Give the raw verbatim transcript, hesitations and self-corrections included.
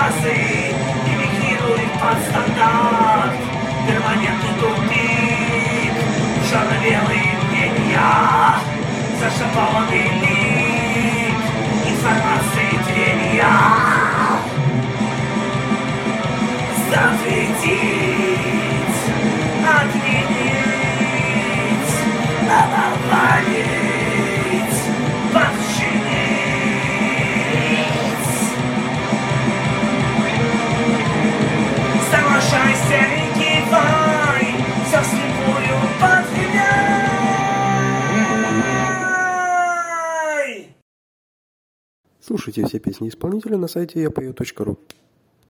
приказы имитирует под стандарт. Перманентный тупик, черно-белые мнения, зашифрованный лик информации трения. Запретить, отменить, оболванить, подчинить. Соглашайся и кивай, все вслепую подвигай. Слушайте все песни исполнителя на сайте я пою точка ру.